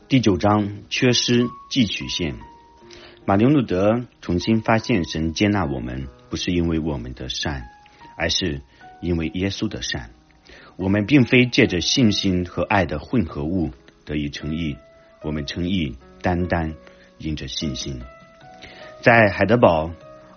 第9章缺失记曲线。马丁路德重新发现神接纳我们，不是因为我们的善，而是因为耶稣的善。我们并非借着信心和爱的混合物得以称义，我们称义单单因着信心。在海德堡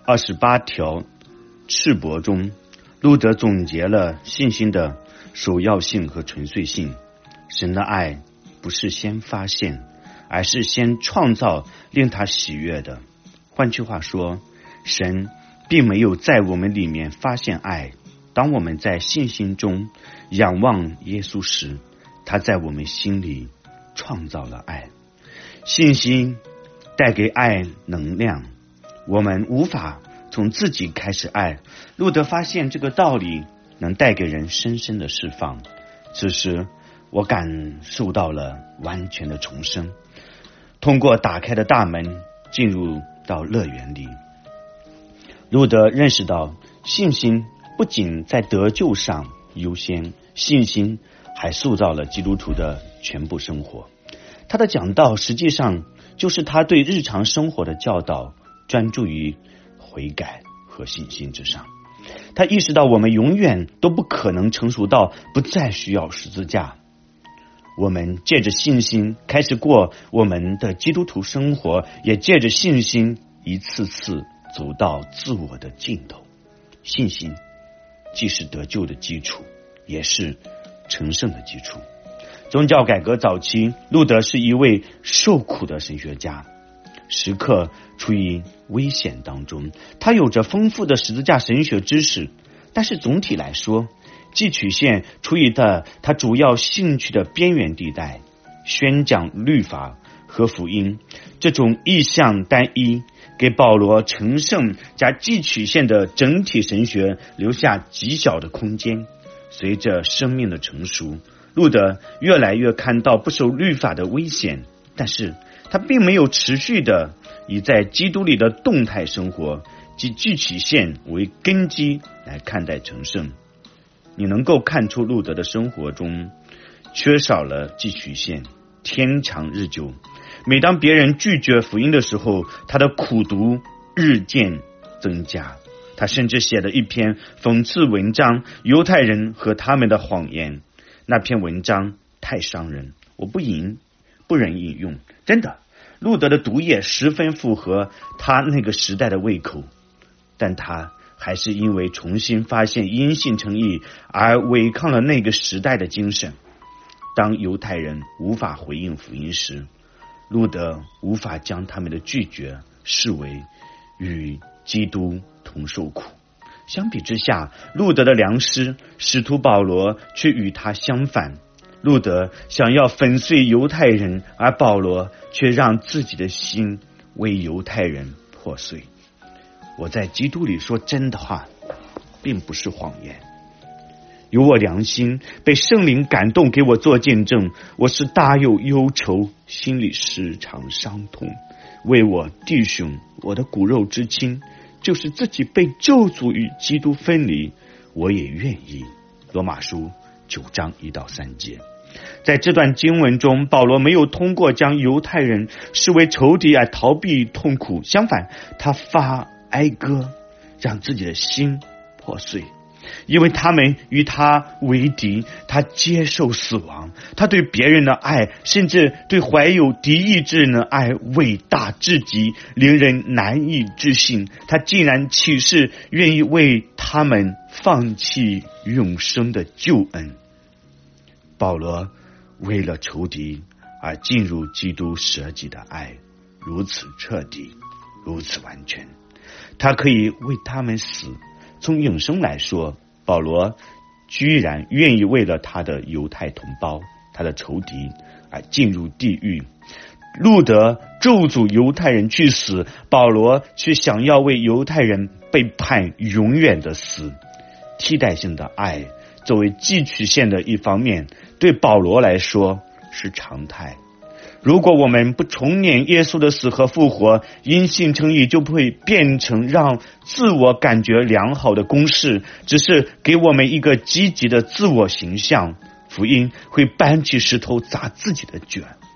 28条赤膊中，路德总结了信心的首要性和纯粹性。神的爱不是先发现，而是先创造令他喜悦的。换句话说，神并没有在我们里面发现爱，当我们在信心中仰望耶稣时，他在我们心里创造了爱。信心带给爱能量，我们无法从自己开始爱。路德发现这个道理能带给人深深的释放。此时我感受到了完全的重生，通过打开的大门进入到乐园里。路德认识到信心不仅在得救上优先，信心还塑造了基督徒的全部生活。他的讲道实际上就是他对日常生活的教导，专注于悔改和信心之上。他意识到我们永远都不可能成熟到不再需要十字架。我们借着信心开始过我们的基督徒生活，也借着信心一次次走到自我的尽头。信心既是得救的基础，也是成圣的基础。宗教改革早期，路德是一位受苦的神学家，时刻处于危险当中。他有着丰富的十字架神学知识，但是总体来说，记曲线处于他主要兴趣的边缘地带。宣讲律法和福音这种意向单一，给保罗成圣加记曲线的整体神学留下极小的空间。随着生命的成熟，路德越来越看到不守律法的危险，但是他并没有持续的以在基督里的动态生活及记曲线为根基来看待成圣。你能够看出路德的生活中缺少了记曲线，天长日久。每当别人拒绝福音的时候，他的苦毒日渐增加。他甚至写了一篇讽刺文章，犹太人和他们的谎言。那篇文章太伤人，我不忍引用。真的，路德的毒液十分符合他那个时代的胃口，但他还是因为重新发现因信称义而违抗了那个时代的精神。当犹太人无法回应福音时，路德无法将他们的拒绝视为与基督同受苦。相比之下，路德的良师使徒保罗却与他相反。路德想要粉碎犹太人，而保罗却让自己的心为犹太人破碎。我在基督里说真的话，并不是谎言。有我良心被圣灵感动，给我做见证。我是大有忧愁，心里时常伤痛，为我弟兄，我的骨肉之亲，就是自己被咒诅与基督分离，我也愿意。罗马书9章1到3节。在这段经文中，保罗没有通过将犹太人视为仇敌而逃避痛苦，相反，他发哀歌，让自己的心破碎，因为他们与他为敌。他接受死亡，他对别人的爱，甚至对怀有敌意之人的爱，伟大至极，令人难以置信。他竟然起誓愿意为他们放弃永生的救恩。保罗为了仇敌而进入基督舍己的爱，如此彻底，如此完全，他可以为他们死。从永生来说，保罗居然愿意为了他的犹太同胞，他的仇敌而进入地狱。路德咒诅犹太人去死，保罗却想要为犹太人被判永远的死。替代性的爱作为记曲线的一方面，对保罗来说是常态。如果我们不重念耶稣的死和复活，因信称义就不会变成让自我感觉良好的公式，只是给我们一个积极的自我形象。福音会搬起石头砸自己的脚，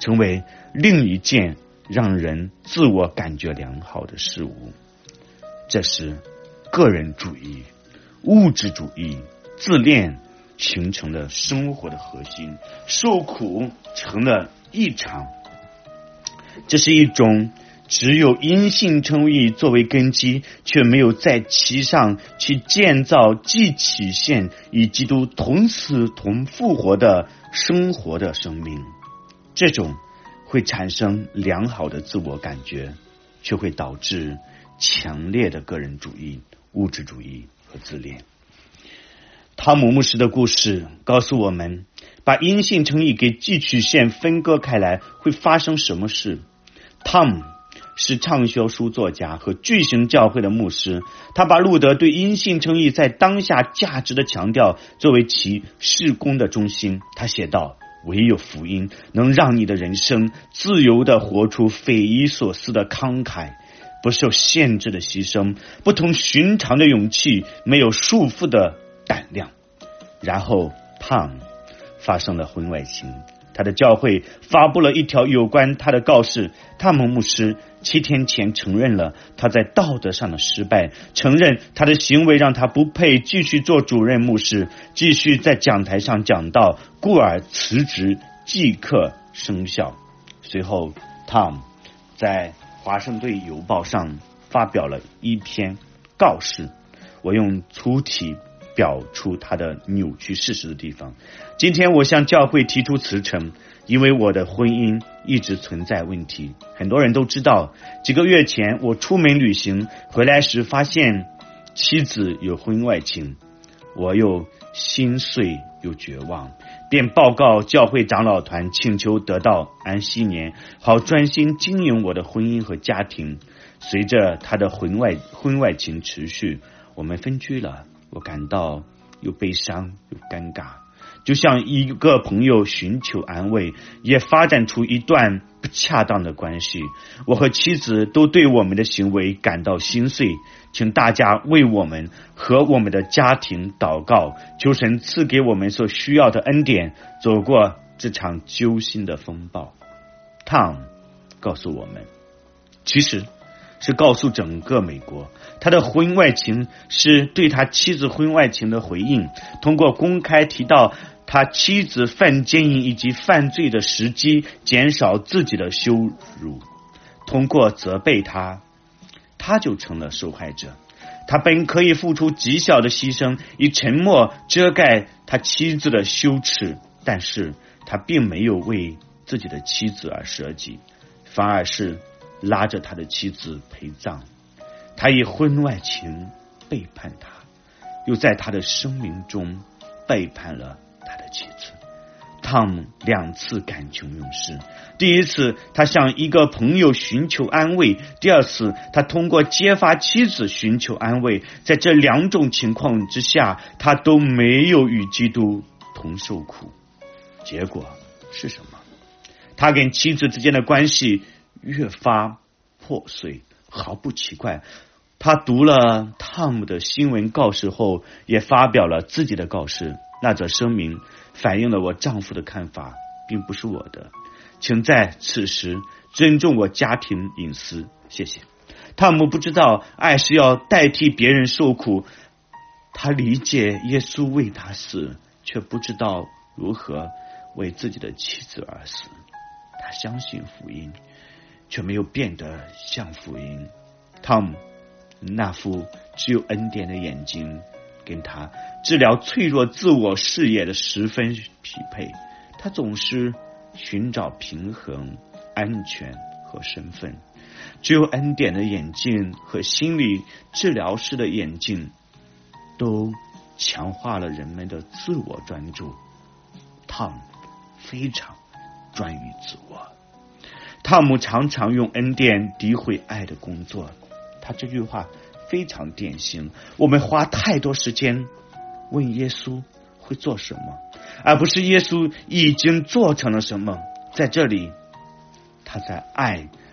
成为另一件让人自我感觉良好的事物。这是个人主义、物质主义、自恋形成了生活的核心，受苦成了异常。这是一种只有因信称义作为根基，却没有在其上去建造既起现与基督同死同复活的生活的生命。这种会产生良好的自我感觉，却会导致强烈的个人主义、物质主义和自恋。汤姆牧师的故事告诉我们，把因信称义给既曲线分割开来会发生什么事。汤姆是畅销书作家和巨型教会的牧师，他把路德对因信称义在当下价值的强调作为其事工的中心。他写道，唯有福音能让你的人生自由地活出匪夷所思的慷慨，不受限制的牺牲，不同寻常的勇气，没有束缚的胆量。然后汤发生了婚外情，他的教会发布了一条有关他的告示。汤姆牧师7天前承认了他在道德上的失败，承认他的行为让他不配继续做主任牧师，继续在讲台上讲道，故而辞职即刻生效。随后汤姆在华盛顿邮报上发表了一篇告示，我用粗体表出他的扭曲事实的地方。今天我向教会提出辞呈，因为我的婚姻一直存在问题。很多人都知道，几个月前我出门旅行回来时发现妻子有婚外情，我又心碎又绝望，便报告教会长老团，请求得到安息年，好专心经营我的婚姻和家庭。随着他的婚外情持续，我们分居了。我感到又悲伤又尴尬，就像一个朋友寻求安慰，也发展出一段不恰当的关系。我和妻子都对我们的行为感到心碎，请大家为我们和我们的家庭祷告，求神赐给我们所需要的恩典，走过这场揪心的风暴。汤告诉我们，其实是告诉整个美国，他的婚外情是对他妻子婚外情的回应，通过公开提到他妻子犯奸淫以及犯罪的时机，减少自己的羞辱，通过责备他就成了受害者。他本可以付出极小的牺牲，以沉默遮盖他妻子的羞耻，但是他并没有为自己的妻子而舍己，反而是拉着他的妻子陪葬。他以婚外情背叛他，又在他的生命中背叛了他的妻子。汤姆2次感情用事，第一次他向一个朋友寻求安慰，第二次他通过揭发妻子寻求安慰。在这2种情况之下，他都没有与基督同受苦。结果是什么？他跟妻子之间的关系越发破碎。毫不奇怪，他读了汤姆的新闻告示后，也发表了自己的告示。那则声明反映了我丈夫的看法，并不是我的，请在此时尊重我家庭隐私，谢谢。汤姆不知道爱是要代替别人受苦，他理解耶稣为他死，却不知道如何为自己的妻子而死。他相信福音，却没有变得像福音。汤姆那副只有恩典的眼睛，跟他治疗脆弱自我事业的十分匹配。他总是寻找平衡、安全和身份。只有恩典的眼镜和心理治疗师的眼镜都强化了人们的自我专注。汤姆非常专于自我。汤姆常常用恩典诋毁爱的工作。他这句话非常典型，我们花太多时间问耶稣会做什么，而不是耶稣已经做成了什么。在这里，他在爱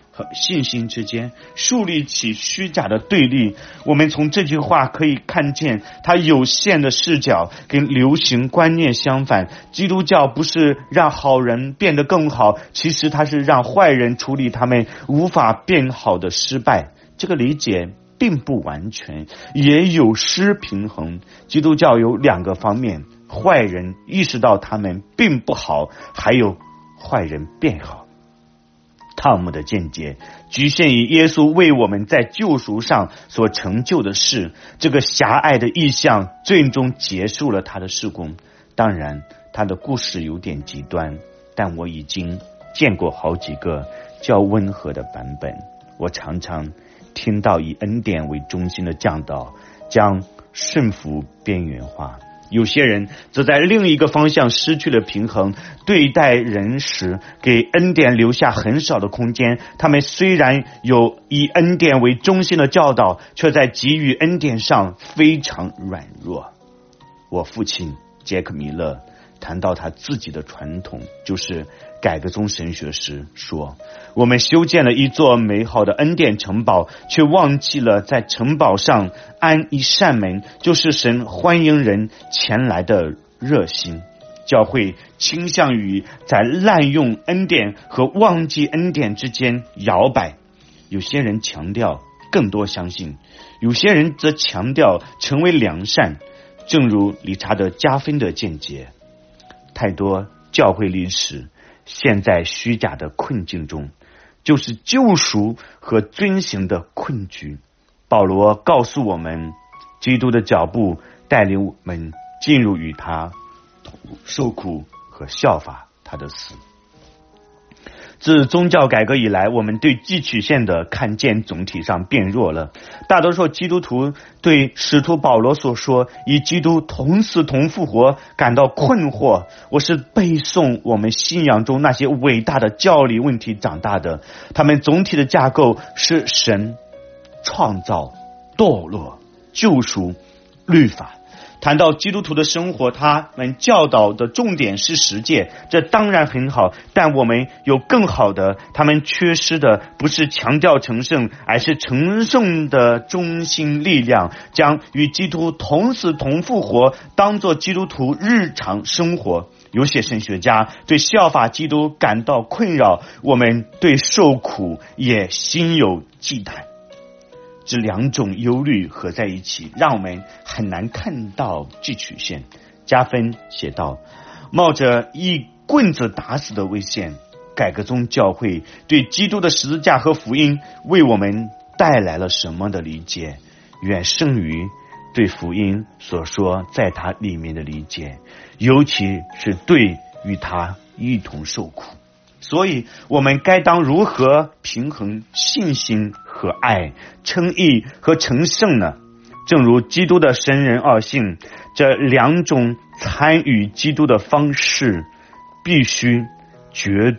和信心之间树立起虚假的对立。我们从这句话可以看见，他有限的视角跟流行观念相反。基督教不是让好人变得更好，其实它是让坏人处理他们无法变好的失败。这个理解并不完全，也有失平衡。基督教有两个方面：坏人意识到他们并不好，还有坏人变好。汤姆的见解局限于耶稣为我们在救赎上所成就的事，这个狭隘的意象最终结束了他的事工。当然他的故事有点极端，但我已经见过好几个较温和的版本。我常常听到以恩典为中心的教导将顺服边缘化，有些人则在另一个方向失去了平衡，对待人时给恩典留下很少的空间。他们虽然有以恩典为中心的教导，却在给予恩典上非常软弱。我父亲杰克米勒谈到他自己的传统，就是改革宗神学时说，我们修建了一座美好的恩典城堡，却忘记了在城堡上安一扇门，就是神欢迎人前来的热心。教会倾向于在滥用恩典和忘记恩典之间摇摆，有些人强调更多相信，有些人则强调成为良善，正如理查德·加芬的见解。太多教会历史陷在虚假的困境中，就是救赎和遵行的困局。保罗告诉我们，基督的脚步带领我们进入与他受苦和效法他的死。自宗教改革以来，我们对既曲线的看见总体上变弱了。大多数基督徒对使徒保罗所说以基督同死同复活感到困惑。我是背诵我们信仰中那些伟大的教理问题长大的，他们总体的架构是神创造、堕落、救赎、律法。谈到基督徒的生活，他们教导的重点是十诫，这当然很好，但我们有更好的。他们缺失的不是强调成圣，而是成圣的中心力量，将与基督同死同复活当作基督徒日常生活。有些神学家对效法基督感到困扰，我们对受苦也心有忌惮。这两种忧虑合在一起，让我们很难看到既曲线。加芬写道，冒着一棍子打死的危险，改革宗教会对基督的十字架和福音为我们带来了什么的理解，远胜于对福音所说在他里面的理解，尤其是对与他一同受苦。所以我们该当如何平衡信心和爱，称义和成圣呢？正如基督的神人二性，这两种参与基督的方式必须绝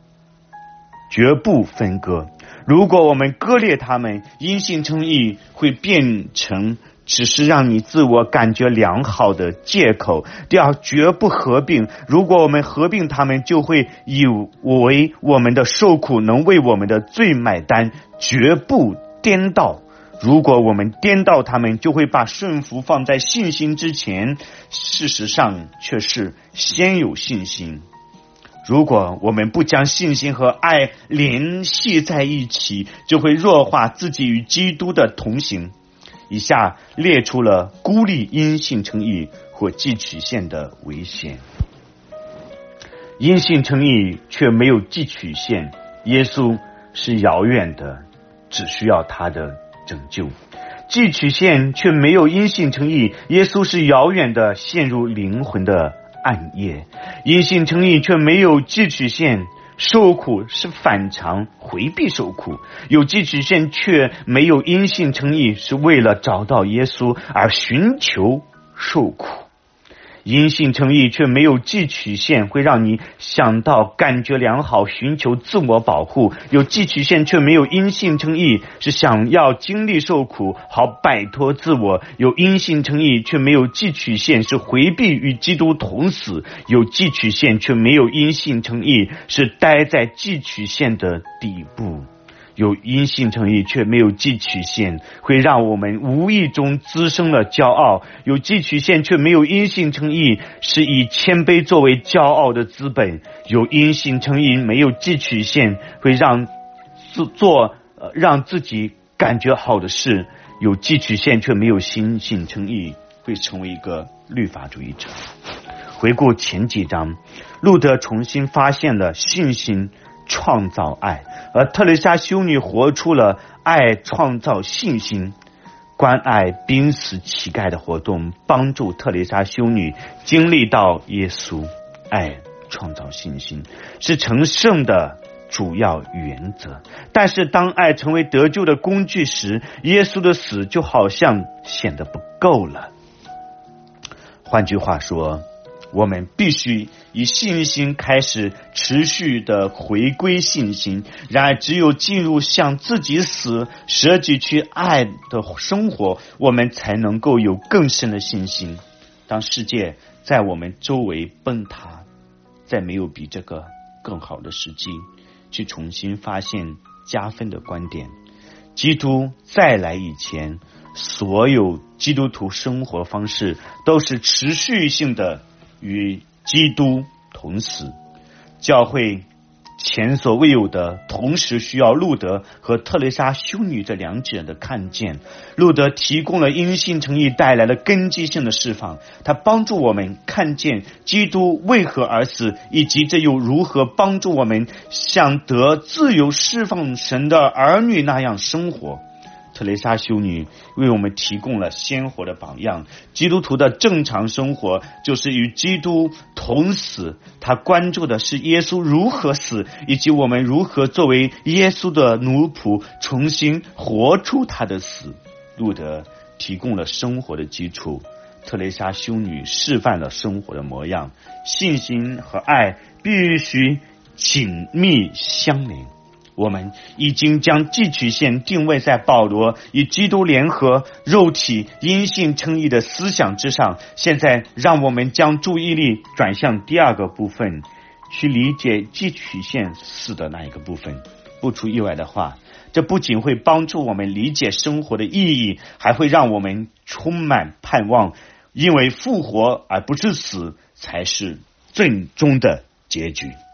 不分割。如果我们割裂他们，因信称义会变成只是让你自我感觉良好的借口。第二，绝不合并。如果我们合并他们，就会以为我们的受苦能为我们的罪买单，绝不颠倒。如果我们颠倒他们，就会把顺服放在信心之前，事实上却是先有信心。如果我们不将信心和爱联系在一起，就会弱化自己与基督的同行。以下列出了孤立因信称义或既曲线的危险。因信称义却没有既曲线，耶稣是遥远的，只需要他的拯救。既曲线却没有因信称义，耶稣是遥远的，陷入灵魂的暗夜。因信称义却没有既曲线，受苦是反常，回避受苦。有既曲线却没有因信称义，是为了找到耶稣而寻求受苦。因信称义却没有既曲线，会让你想到感觉良好，寻求自我保护。有既曲线却没有因信称义，是想要经历受苦，好摆脱自我。有因信称义却没有既曲线，是回避与基督同死。有既曲线却没有因信称义，是待在既曲线的底部。 有因信称义却没有记曲线，会让我们无意中滋生了骄傲；有记曲线却没有因信称义，是以谦卑作为骄傲的资本；有因信称义没有记曲线，会让自己感觉好的事；有记曲线却没有因信称义，会成为一个律法主义者。回顾前几章，路德重新发现了信心创造爱，而特蕾莎修女活出了爱创造信心。关爱濒死乞丐的活动帮助特蕾莎修女经历到耶稣。爱创造信心是成圣的主要原则，但是当爱成为得救的工具时，耶稣的死就好像显得不够了。换句话说，我们必须以信心开始持续的回归信心，然而只有进入向自己死、舍己去爱的生活，我们才能够有更深的信心。当世界在我们周围崩塌，再没有比这个更好的时机去重新发现加分的观点。基督再来以前，所有基督徒生活方式都是持续性的与基督同死。教会前所未有的同时需要路德和特蕾莎修女这两者的看见。路德提供了因信称义带来了根基性的释放，他帮助我们看见基督为何而死，以及这又如何帮助我们像得自由释放神的儿女那样生活。特蕾莎修女为我们提供了鲜活的榜样。基督徒的正常生活就是与基督同死，他关注的是耶稣如何死，以及我们如何作为耶稣的奴仆重新活出他的死。路德提供了生活的基础，特蕾莎修女示范了生活的模样。信心和爱必须紧密相连。我们已经将记曲线定位在保罗与基督联合、肉体因信称义的思想之上。现在让我们将注意力转向第二个部分，去理解记曲线4的那一个部分。不出意外的话，这不仅会帮助我们理解生活的意义，还会让我们充满盼望，因为复活而不是死才是最终的结局。